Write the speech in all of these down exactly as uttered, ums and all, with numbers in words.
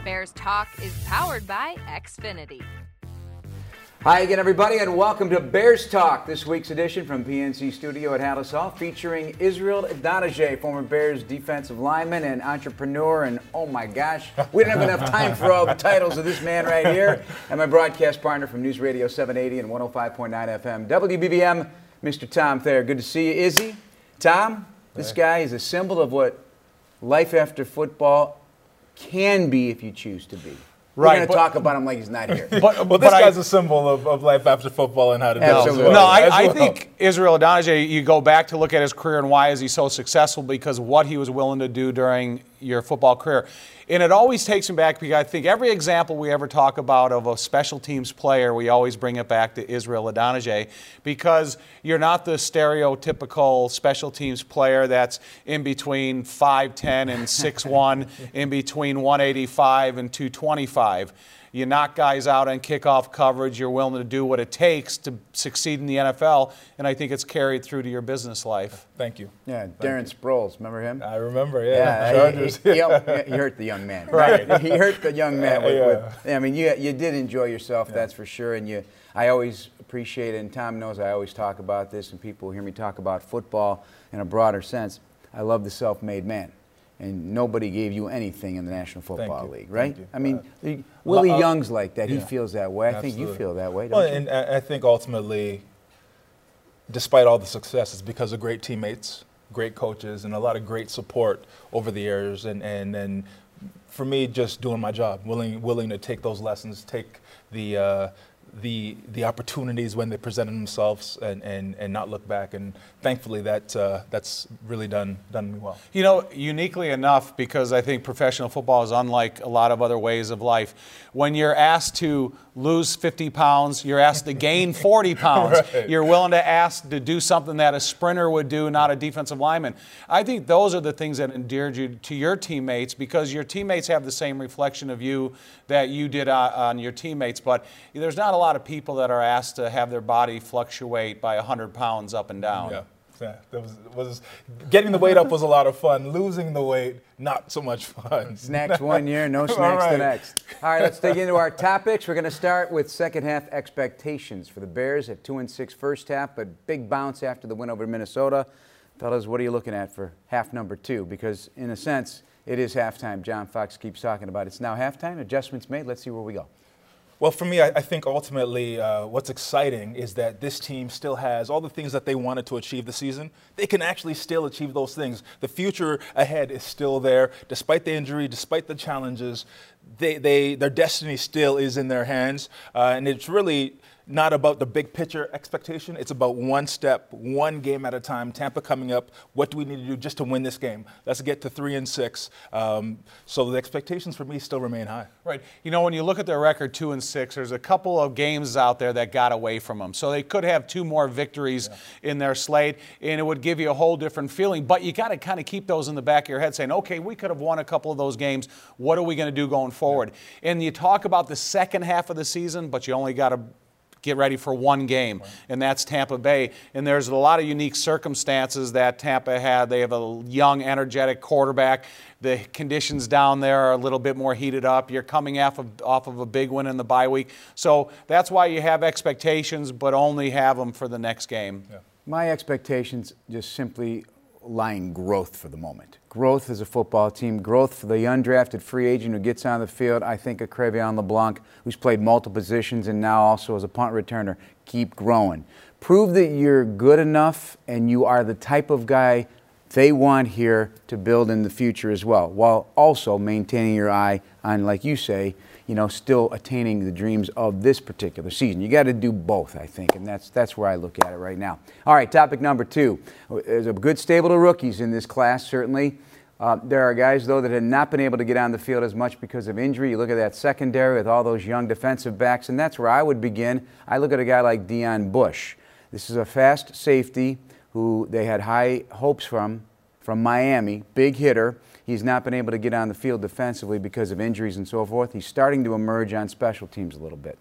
Bears Talk is powered by Xfinity. Hi again, everybody, and welcome to Bears Talk, this week's edition from P N C Studio at Halas Hall, featuring Israel Idonije, former Bears defensive lineman and entrepreneur, and oh my gosh, we didn't have enough time for all the titles of this man right here, and my broadcast partner from News Radio seven eighty and one oh five point nine F M, W B B M, Mister Tom Thayer. Good to see you, Izzy. Tom, this guy is a symbol of what life after football can be if you choose to be. We're Right, going to talk about him like he's not here. But, Well, but this I, guy's a symbol of, of life after football and how to do it. Absolutely. as well. No, I, As I well. think Israel Idonije, you go back to look at his career and why is he so successful, because of what he was willing to do during your football career. And it always takes me back, because I think every example we ever talk about of a special teams player, we always bring it back to Israel Idonije, because you're not the stereotypical special teams player that's in between five ten and six one, in between one eighty-five and two twenty-five. You knock guys out on kickoff coverage. You're willing to do what it takes to succeed in the N F L, and I think it's carried through to your business life. Thank you. Yeah, Darren Sproles, remember him? I remember, yeah. Yeah, Chargers. he, he, he, he hurt the young man. Right. He hurt the young man. With, Yeah. with, I mean, you you did enjoy yourself, that's for sure. And you, I always appreciate it, and Tom knows I always talk about this, and people hear me talk about football in a broader sense. I love the self-made man. And nobody gave you anything in the National Football you. League, right? Thank you. I mean, Uh, he- Willie uh, Young's like that. He yeah. feels that way. I think you Absolutely. feel that way, don't Well, you? and I I think ultimately, despite all the success, it's because of great teammates, great coaches, and a lot of great support over the years. And, and, and for me, just doing my job, willing willing to take those lessons, take the uh, the the opportunities when they presented themselves, and, and, and not look back. And thankfully, that uh, that's really done done me well. You know, uniquely enough, because I think professional football is unlike a lot of other ways of life. When you're asked to lose fifty pounds, you're asked to gain forty pounds. Right. You're willing to ask to do something that a sprinter would do, not a defensive lineman. I think those are the things that endeared you to your teammates, because your teammates have the same reflection of you that you did on, on your teammates. But there's not a lot of people that are asked to have their body fluctuate by one hundred pounds up and down. Yeah, yeah. That was was getting the weight up was a lot of fun. Losing the weight, not so much fun. Snacks one year, no All snacks the right. next. All right, let's dig into our topics. We're going to start with second half expectations for the Bears at two and six first half, but big bounce after the win over Minnesota. Fellas, what are you looking at for half number two? Because in a sense, it is halftime. John Fox keeps talking about it. It's now halftime. Adjustments made. Let's see where we go. Well, for me, I, I think ultimately uh, what's exciting is that this team still has all the things that they wanted to achieve this season. They can actually still achieve those things. The future ahead is still there. Despite the injury, despite the challenges, they, they, their destiny still is in their hands. Uh, and it's really not about the big picture expectation. It's about one step, one game at a time. Tampa coming up. What do we need to do just to win this game? Let's get to three and six. Um, so the expectations for me still remain high. Right. You know, when you look at their record, two and six, there's a couple of games out there that got away from them. So they could have two more victories yeah. in their slate, and it would give you a whole different feeling. But you got to kind of keep those in the back of your head, saying, okay, we could have won a couple of those games. What are we going to do going forward? Yeah. And you talk about the second half of the season, but you only got to get ready for one game, and that's Tampa Bay. And there's a lot of unique circumstances that Tampa had. They have a young, energetic quarterback. The conditions down there are a little bit more heated up. You're coming off of, off of a big win in the bye week. So that's why you have expectations, but only have them for the next game. Yeah. My expectations just simply lie in growth for the moment. Growth as a football team, growth for the undrafted free agent who gets on the field. I think of Crevion LeBlanc, who's played multiple positions and now also as a punt returner. Keep growing. Prove that you're good enough and you are the type of guy they want here to build in the future as well, while also maintaining your eye on, like you say, you know, still attaining the dreams of this particular season. You got to do both, I think, and that's that's where I look at it right now. All right, topic number two. There's a good stable of rookies in this class, certainly. Uh, there are guys, though, that have not been able to get on the field as much because of injury. You look at that secondary with all those young defensive backs, and that's where I would begin. I look at a guy like Deon Bush. This is a fast safety who they had high hopes from, from Miami, big hitter. He's not been able to get on the field defensively because of injuries and so forth. He's starting to emerge on special teams a little bit.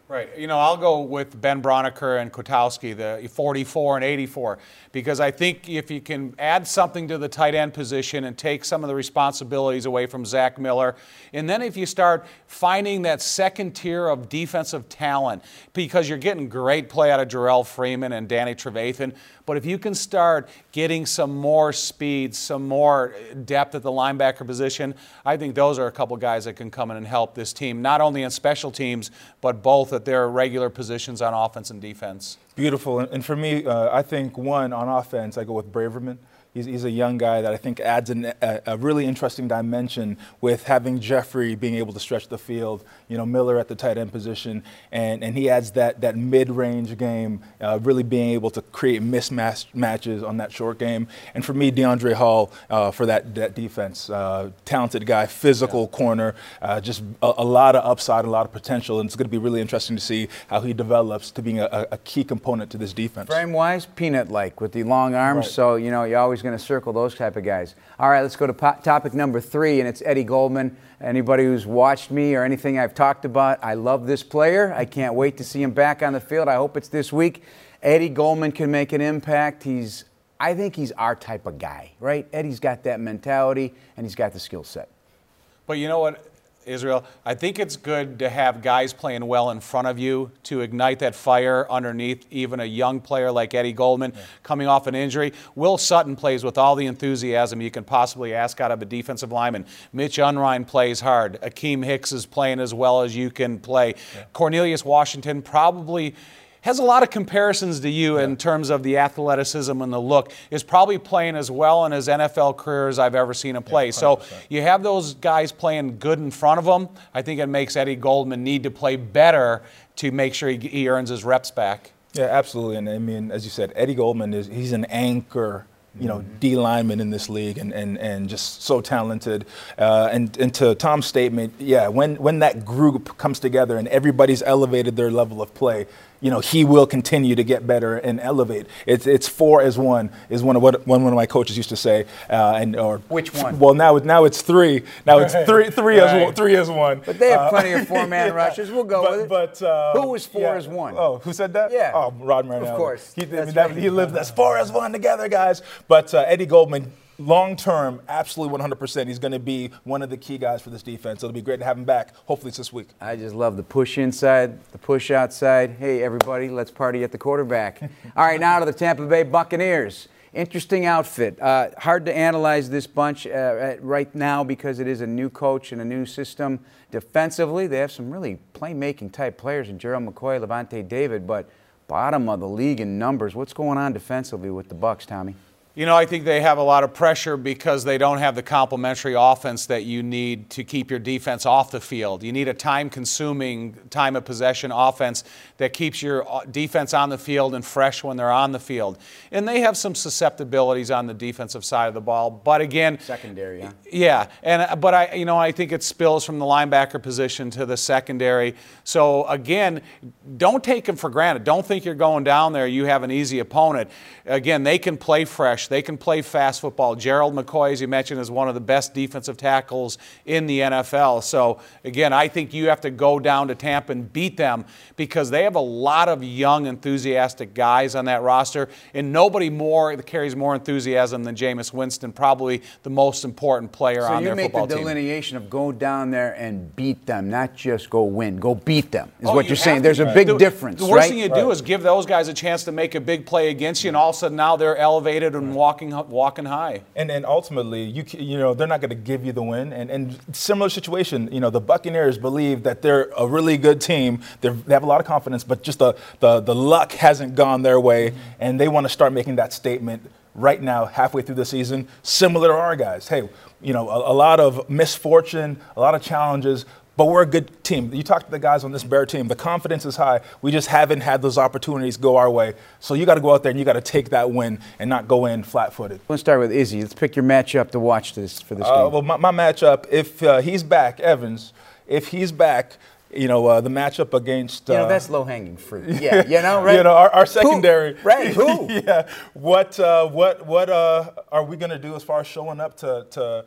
Right. You know, I'll go with Ben Braunecker and Kwiatkowski, the forty-four and eighty-four, because I think if you can add something to the tight end position and take some of the responsibilities away from Zach Miller, and then if you start finding that second tier of defensive talent, because you're getting great play out of Jarrell Freeman and Danny Trevathan, but if you can start getting some more speed, some more depth at the linebacker position, I think those are a couple guys that can come in and help this team, not only in special teams, but both at their regular positions on offense and defense. Beautiful. And for me, uh, I think, one, on offense, I go with Braverman. He's, he's a young guy that I think adds an, a, a really interesting dimension with having Jeffrey being able to stretch the field, you know, Miller at the tight end position, and, and he adds that, that mid-range game, uh, really being able to create mismatch matches on that short game. And for me, DeAndre Hall uh, for that, that defense, uh, talented guy, physical yeah. corner, uh, just a, a lot of upside, a lot of potential, and it's going to be really interesting to see how he develops to being a, a key component to this defense. Frame-wise, peanut-like with the long arms, right. so, you know, you always going to circle those type of guys. All right, let's go to po- topic number three, and it's Eddie Goldman. Anybody who's watched me or anything I've talked about, I love this player. I can't wait to see him back on the field. I hope it's this week. Eddie Goldman can make an impact. He's, I think he's our type of guy, right? Eddie's got that mentality, and he's got the skill set. But you know what, Israel, I think it's good to have guys playing well in front of you to ignite that fire underneath even a young player like Eddie Goldman yeah. coming off an injury. Will Sutton plays with all the enthusiasm you can possibly ask out of a defensive lineman. Mitch Unrein plays hard. Akeem Hicks is playing as well as you can play. Yeah. Cornelius Washington probably has a lot of comparisons to you yeah. in terms of the athleticism and the look, is probably playing as well in his N F L career as I've ever seen him play. Yeah, so you have those guys playing good in front of him. I think it makes Eddie Goldman need to play better to make sure he, he earns his reps back. Yeah, absolutely. And I mean, as you said, Eddie Goldman, is he's an anchor, you know, D lineman in this league, and, and, and just so talented. Uh, and, and to Tom's statement, yeah, when, when that group comes together and everybody's elevated their level of play, you know, he will continue to get better and elevate. It's it's four as one is one of what one, one of my coaches used to say. Uh, and or which one? Well, now now it's three. Now it's three three right. as one, three as one. But they have uh, plenty of four man yeah. rushes. We'll go but, with it. But uh, who was four yeah. as one? Oh, who said that? Yeah. Oh, Rod Marinelli. Of course. He, That's that, right. he lived as four as one together, guys. But uh, Eddie Goldman, long term, absolutely one hundred percent. He's going to be one of the key guys for this defense. So it'll be great to have him back. Hopefully it's this week. I just love the push inside, the push outside. Hey, everybody, let's party at the quarterback. All right, now to the Tampa Bay Buccaneers. Interesting outfit. Uh, hard to analyze this bunch uh, right now because it is a new coach and a new system. Defensively, they have some really playmaking type players in Gerald McCoy, Levante David, but bottom of the league in numbers. What's going on defensively with the Bucs, Tommy? You know, I think they have a lot of pressure because they don't have the complementary offense that you need to keep your defense off the field. You need a time-consuming, time of possession offense that keeps your defense on the field and fresh when they're on the field. And they have some susceptibilities on the defensive side of the ball. But again, secondary, yeah. Yeah, and but I, you know, I think it spills from the linebacker position to the secondary. So again, don't take them for granted. Don't think you're going down there, you have an easy opponent. Again, they can play fresh. They can play fast football. Gerald McCoy, as you mentioned, is one of the best defensive tackles in the N F L. So, again, I think you have to go down to Tampa and beat them because they have a lot of young, enthusiastic guys on that roster, and nobody more that carries more enthusiasm than Jameis Winston, probably the most important player so on their football team. So you make the delineation of go down there and beat them, not just go win. Go beat them is oh, what you you're saying. To, There's a big the, difference, The worst right? thing you right. do is give those guys a chance to make a big play against you, and all of a sudden now they're elevated and walking walking high. And and ultimately, you you know, they're not going to give you the win. And and similar situation, you know, the Buccaneers believe that they're a really good team. They're, they have a lot of confidence, but just the, the, the luck hasn't gone their way, mm-hmm. and they want to start making that statement right now, halfway through the season, similar to our guys. Hey, you know, a, a lot of misfortune, a lot of challenges, but we're a good team. You talk to the guys on this Bear team, the confidence is high. We just haven't had those opportunities go our way. So you got to go out there and you got to take that win and not go in flat-footed. Let's start with Izzy. Let's pick your matchup to watch this for this uh, game. Well, my, my matchup, if uh, he's back, Evans, if he's back, you know, uh, the matchup against... Uh, you know, that's low-hanging fruit. Yeah, you know, right? You know, our, our secondary... Who? Right, who? yeah. What, uh, what, what uh, are we going to do as far as showing up to... to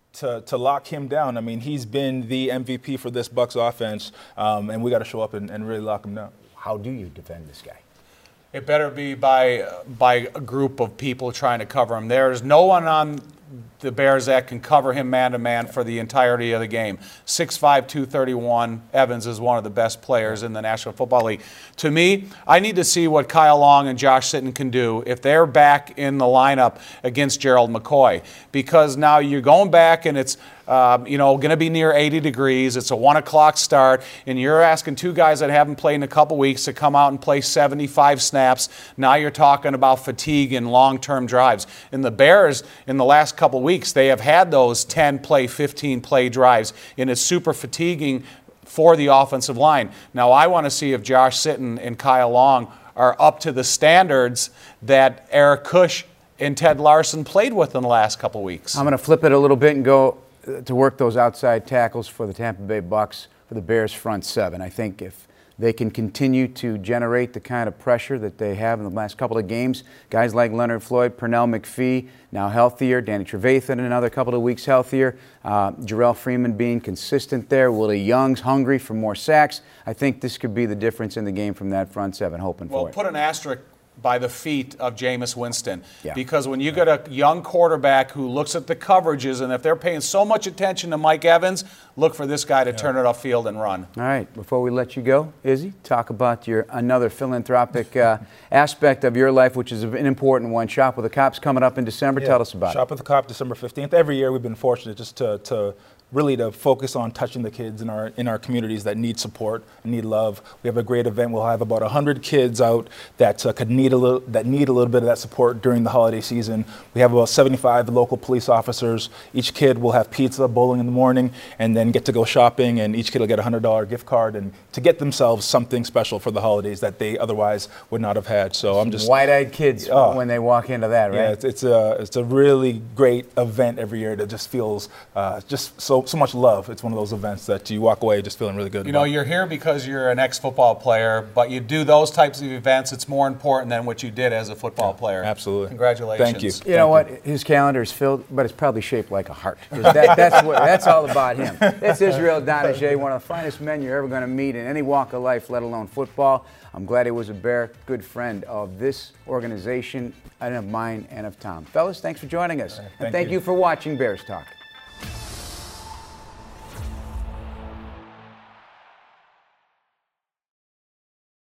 to, to lock him down. I mean, he's been the M V P for this Bucs offense, um, and we got to show up and, and really lock him down. How do you defend this guy? It better be by by a group of people trying to cover him. There's no one on the Bears that can cover him man-to-man for the entirety of the game. six five, two thirty-one, Evans is one of the best players in the National Football League. To me, I need to see what Kyle Long and Josh Sitton can do if they're back in the lineup against Gerald McCoy, because now you're going back and it's Um, you know, going to be near eighty degrees. It's a one o'clock start, and you're asking two guys that haven't played in a couple weeks to come out and play seventy-five snaps. Now you're talking about fatigue and long-term drives. And the Bears, in the last couple weeks, they have had those ten-play, fifteen-play drives, and it's super fatiguing for the offensive line. Now I want to see if Josh Sitton and Kyle Long are up to the standards that Eric Kush and Ted Larson played with in the last couple weeks. I'm going to flip it a little bit and go to work those outside tackles for the Tampa Bay Bucs, for the Bears front seven. I think if they can continue to generate the kind of pressure that they have in the last couple of games, guys like Leonard Floyd, Pernell McPhee, now healthier, Danny Trevathan another couple of weeks healthier, uh, Jarrell Freeman being consistent there, Willie Young's hungry for more sacks. I think this could be the difference in the game from that front seven, hoping well, for it. Well, put an asterisk by the feet of Jameis Winston. Yeah. Because when you get a young quarterback who looks at the coverages, and if they're paying so much attention to Mike Evans, look for this guy to yeah. turn it upfield and run. All right, before we let you go, Izzy, talk about your another philanthropic uh, aspect of your life, which is an important one. Shop with the Cops coming up in December. Yeah. Tell us about Shop it. with the Cop, December fifteenth. Every year we've been fortunate just to, to really to focus on touching the kids in our in our communities that need support, need love. We have a great event. We'll have about one hundred kids out that uh, could need a little that need a little bit of that support during the holiday season. We have about seventy-five local police officers. Each kid will have pizza, bowling in the morning, and then get to go shopping, and each kid will get a one hundred dollar gift card and to get themselves something special for the holidays that they otherwise would not have had. So I'm just wide-eyed kids oh, when they walk into that, right? Yeah, it's, it's a it's a really great event every year that just feels uh, just so so much love. It's one of those events that you walk away just feeling really good You about. know, you're here because you're an ex-football player, but you do those types of events. It's more important than what you did as a football player. Absolutely. Congratulations. Thank you. You Thank know you. what? His calendar is filled, but it's probably shaped like a heart. 'Cause That, that's, what, that's all about him. That's Israel Donahue, one of the finest men you're ever going to meet in any walk of life, let alone football. I'm glad he was a Bear, good friend of this organization, and of mine and of Tom. Fellas, thanks for joining us. Right, and thank thank you. you for watching Bears Talk.